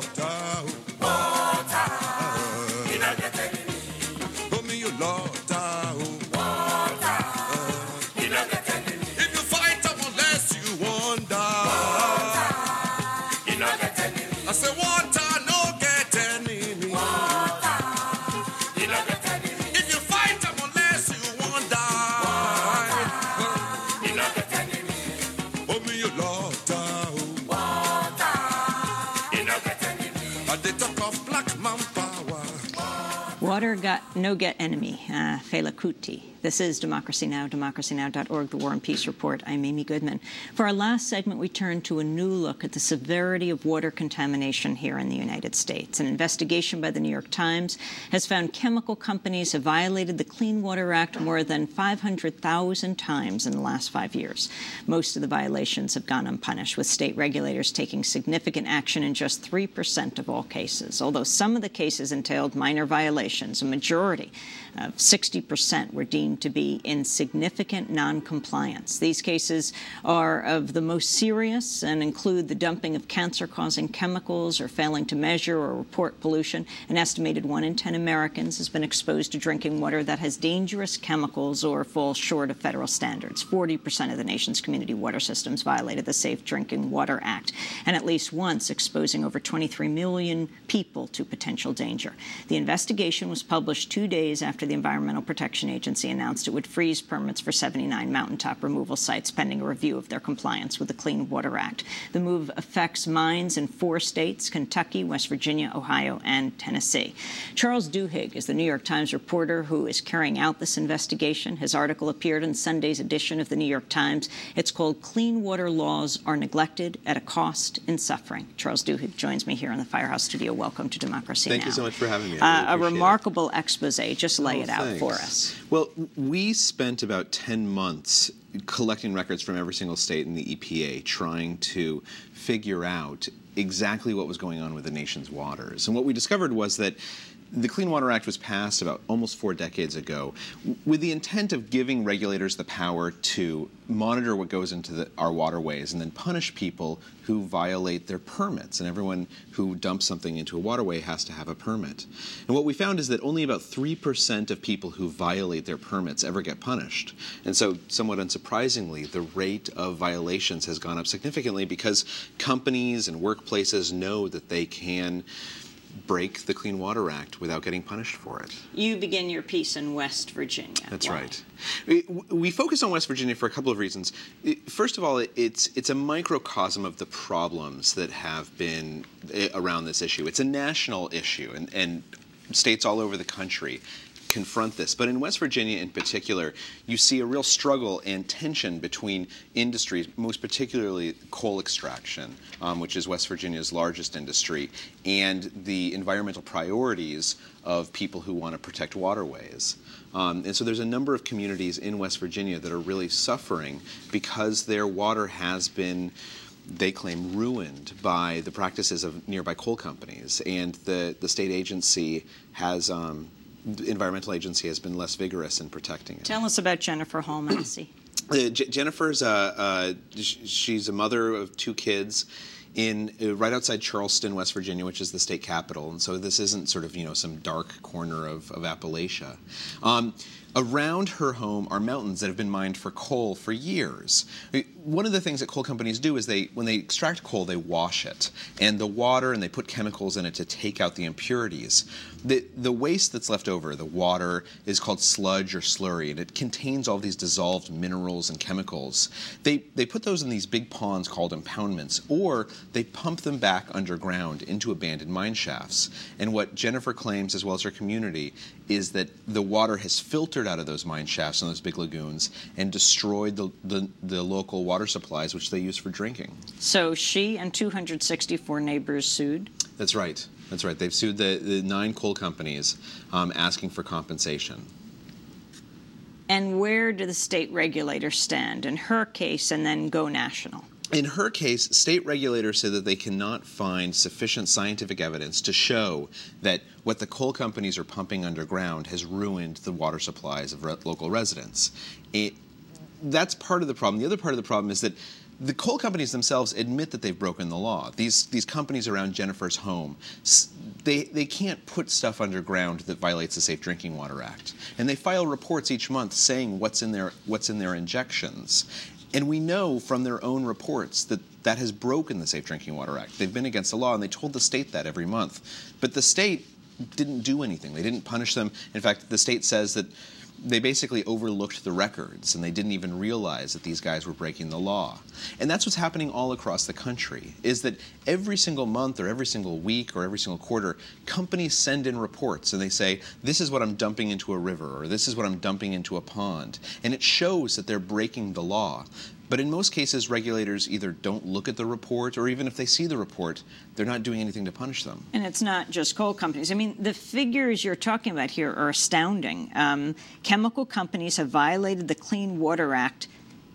Water no get enemy, Fela Kuti. This is Democracy Now!, democracynow.org, The War and Peace Report. I'm Amy Goodman. For our last segment, we turn to a new look at the severity of water contamination here in the United States. An investigation by the New York Times has found chemical companies have violated the Clean Water Act more than 500,000 times in the last 5 years. Most of the violations have gone unpunished, with state regulators taking significant action in just 3% of all cases. Although some of the cases entailed minor violations, a majority of 60% were deemed to be in significant noncompliance. These cases are of the most serious and include the dumping of cancer-causing chemicals or failing to measure or report pollution. An estimated 1 in 10 Americans has been exposed to drinking water that has dangerous chemicals or falls short of federal standards. 40% of the nation's community water systems violated the Safe Drinking Water Act, and at least once exposing over 23 million people to potential danger. The investigation was published 2 days after the Environmental Protection Agency announced it would freeze permits for 79 mountaintop removal sites pending a review of their compliance with the Clean Water Act. The move affects mines in 4 states, Kentucky, West Virginia, Ohio, and Tennessee. Charles Duhigg is the New York Times reporter who is carrying out this investigation. His article appeared in Sunday's edition of the New York Times. It's called Clean Water Laws Are Neglected at a Cost in Suffering. Charles Duhigg joins me here in the Firehouse studio. Welcome to Democracy Now! Thank you so much for having me. A remarkable expose. Just lay it out for us. Well, we spent about 10 months collecting records from every single state in the EPA, trying to figure out exactly what was going on with the nation's waters. And what we discovered was that the Clean Water Act was passed about almost 4 decades ago with the intent of giving regulators the power to monitor what goes into our waterways and then punish people who violate their permits. And everyone who dumps something into a waterway has to have a permit. And what we found is that only about 3% of people who violate their permits ever get punished. And so, somewhat unsurprisingly, the rate of violations has gone up significantly because companies and workplaces know that they can break the Clean Water Act without getting punished for it. You begin your piece in West Virginia. That's right. We focus on West Virginia for a couple of reasons. First of all, it's a microcosm of the problems that have been around this issue. It's a national issue, and states all over the country confront this. But in West Virginia in particular, you see a real struggle and tension between industries, most particularly coal extraction, which is West Virginia's largest industry, and the environmental priorities of people who want to protect waterways. And so there's a number of communities in West Virginia that are really suffering because their water has been, they claim, ruined by the practices of nearby coal companies. And the state agency has, the environmental agency has been less vigorous in protecting it. Tell us about Jennifer Hall-Massey. Jennifer's she's a mother of 2 kids in right outside Charleston, West Virginia, which is the state capital. And so this isn't sort of, some dark corner of Appalachia. Around her home are mountains that have been mined for coal for years. One of the things that coal companies do is when they extract coal, they wash it. And the water, and they put chemicals in it to take out the impurities. The waste that's left over, the water, is called sludge or slurry, and it contains all these dissolved minerals and chemicals. They put those in these big ponds called impoundments, or they pump them back underground into abandoned mine shafts. And what Jennifer claims, as well as her community, is that the water has filtered out of those mine shafts and those big lagoons and destroyed the local water supplies, which they use for drinking. So she and 264 neighbors sued? That's right. That's right. They've sued the 9 coal companies asking for compensation. And where do the state regulators stand in her case and then go national? In her case, state regulators say that they cannot find sufficient scientific evidence to show that what the coal companies are pumping underground has ruined the water supplies of local residents. That's part of the problem. The other part of the problem is that the coal companies themselves admit that they've broken the law. These companies around Jennifer's home, they can't put stuff underground that violates the Safe Drinking Water Act. And they file reports each month saying what's in their injections. And we know from their own reports that that has broken the Safe Drinking Water Act. They've been against the law, and they told the state that every month. But the state didn't do anything. They didn't punish them. In fact, the state says that they basically overlooked the records, and they didn't even realize that these guys were breaking the law. And that's what's happening all across the country, is that every single month or every single week or every single quarter, companies send in reports, and they say, this is what I'm dumping into a river, or this is what I'm dumping into a pond. And it shows that they're breaking the law. But in most cases, regulators either don't look at the report, or even if they see the report, they're not doing anything to punish them. And it's not just coal companies. I mean, the figures you're talking about here are astounding. Chemical companies have violated the Clean Water Act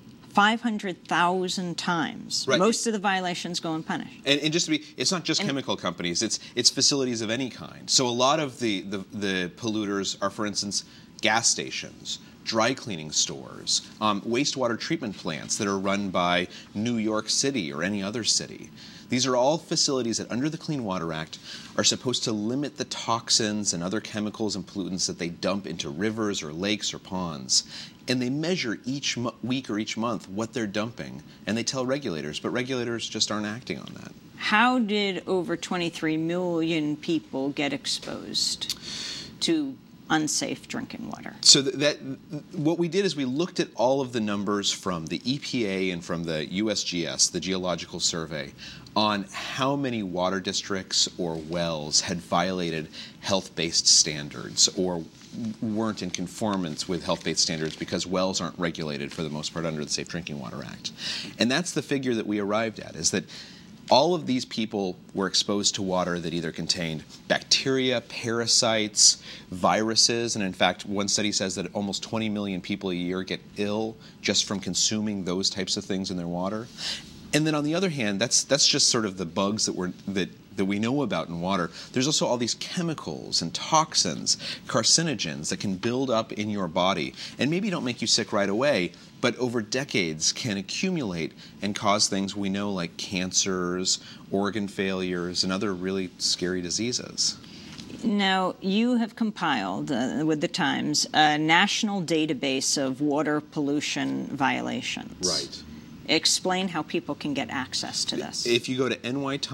500,000 times. Right. Most of the violations go unpunished. And just to be, it's not just chemical companies, it's facilities of any kind. So a lot of the polluters are, for instance, gas stations, dry cleaning stores, wastewater treatment plants that are run by New York City or any other city. These are all facilities that, under the Clean Water Act, are supposed to limit the toxins and other chemicals and pollutants that they dump into rivers or lakes or ponds. And they measure each week or each month what they're dumping, and they tell regulators, but regulators just aren't acting on that. How did over 23 million people get exposed to unsafe drinking water? So what we did is we looked at all of the numbers from the EPA and from the USGS, the Geological Survey, on how many water districts or wells had violated health-based standards or weren't in conformance with health-based standards because wells aren't regulated for the most part under the Safe Drinking Water Act. And that's the figure that we arrived at, is that all of these people were exposed to water that either contained bacteria, parasites, viruses, and in fact, one study says that almost 20 million people a year get ill just from consuming those types of things in their water. And then on the other hand, that's just sort of the bugs that we know about in water. There's also all these chemicals and toxins, carcinogens that can build up in your body and maybe don't make you sick right away, but over decades can accumulate and cause things we know like cancers, organ failures, and other really scary diseases. Now, you have compiled, with the Times, a national database of water pollution violations. Right. Explain how people can get access to this. If you go to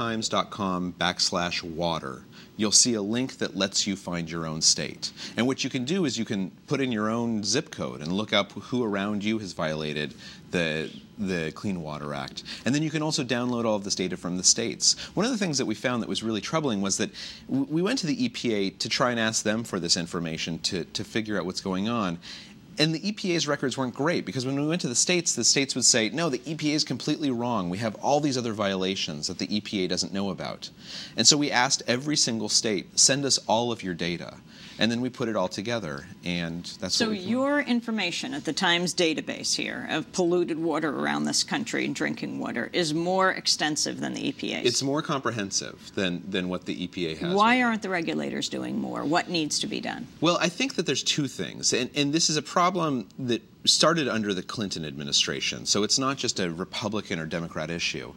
nytimes.com/water, you'll see a link that lets you find your own state. And what you can do is you can put in your own zip code and look up who around you has violated the Clean Water Act. And then you can also download all of this data from the states. One of the things that we found that was really troubling was that we went to the EPA to try and ask them for this information to figure out what's going on. And the EPA's records weren't great, because when we went to the states would say, no, the EPA is completely wrong. We have all these other violations that the EPA doesn't know about. And so we asked every single state, send us all of your data. And then we put it all together, and that's so what we your information at the Times database here of polluted water around this country and drinking water is more extensive than the EPA's. It's more comprehensive than what the EPA has. Why aren't the regulators doing more? What needs to be done? Well, I think that there's two things, and this is a problem that started under the Clinton administration, so it's not just a Republican or Democrat issue.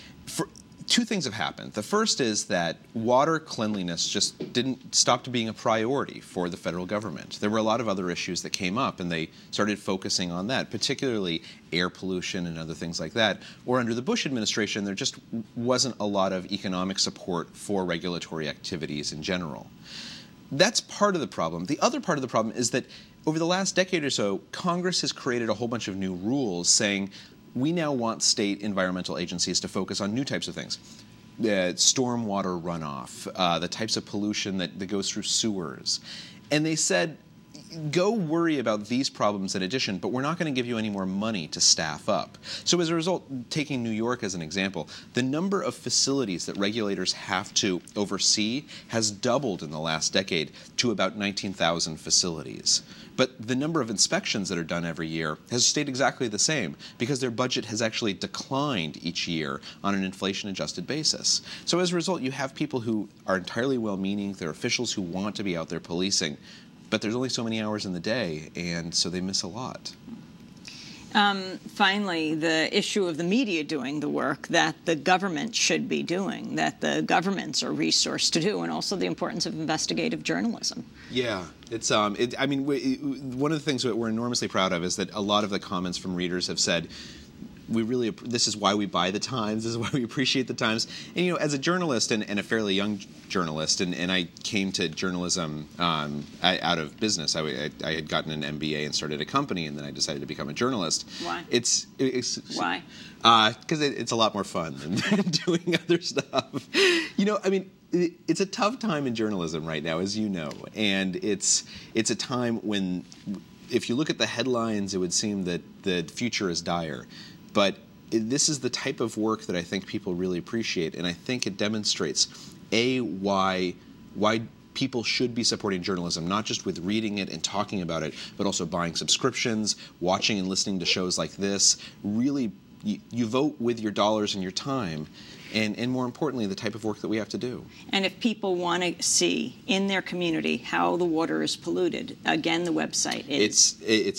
Two things have happened. The first is that water cleanliness just didn't stop to being a priority for the federal government. There were a lot of other issues that came up, and they started focusing on that, particularly air pollution and other things like that. Or under the Bush administration, there just wasn't a lot of economic support for regulatory activities in general. That's part of the problem. The other part of the problem is that over the last decade or so, Congress has created a whole bunch of new rules saying, we now want state environmental agencies to focus on new types of things. Stormwater runoff, the types of pollution that goes through sewers. And they said, go worry about these problems in addition, but we're not going to give you any more money to staff up. So as a result, taking New York as an example, the number of facilities that regulators have to oversee has doubled in the last decade to about 19,000 facilities. But the number of inspections that are done every year has stayed exactly the same, because their budget has actually declined each year on an inflation-adjusted basis. So as a result, you have people who are entirely well-meaning, they're officials who want to be out there policing, but there's only so many hours in the day, and so they miss a lot. Finally, the issue of the media doing the work that the government should be doing, that the governments are resourced to do, and also the importance of investigative journalism. Yeah, it's. I mean, one of the things that we're enormously proud of is that a lot of the comments from readers have said, this is why we buy the Times, this is why we appreciate the Times. And, you know, as a journalist and a fairly young journalist, and I came to journalism out of business. I had gotten an MBA and started a company, and then I decided to become a journalist. Why? Why? Because it's a lot more fun than doing other stuff. You know, I mean, it's a tough time in journalism right now, as you know, and it's a time when, if you look at the headlines, it would seem that the future is dire. But this is the type of work that I think people really appreciate, and I think it demonstrates, why people should be supporting journalism, not just with reading it and talking about it, but also buying subscriptions, watching and listening to shows like this. Really, you vote with your dollars and your time, and more importantly, the type of work that we have to do. And if people want to see in their community how the water is polluted, again, the website is... It's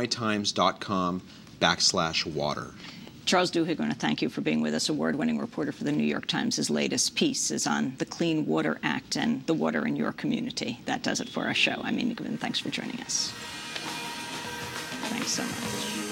nytimes.com/water. Charles Duhigg, I want to thank you for being with us, award-winning reporter for the New York Times. His latest piece is on the Clean Water Act and the water in your community. That does it for our show. I'm Amy Goodman. Thanks for joining us. Thanks so much.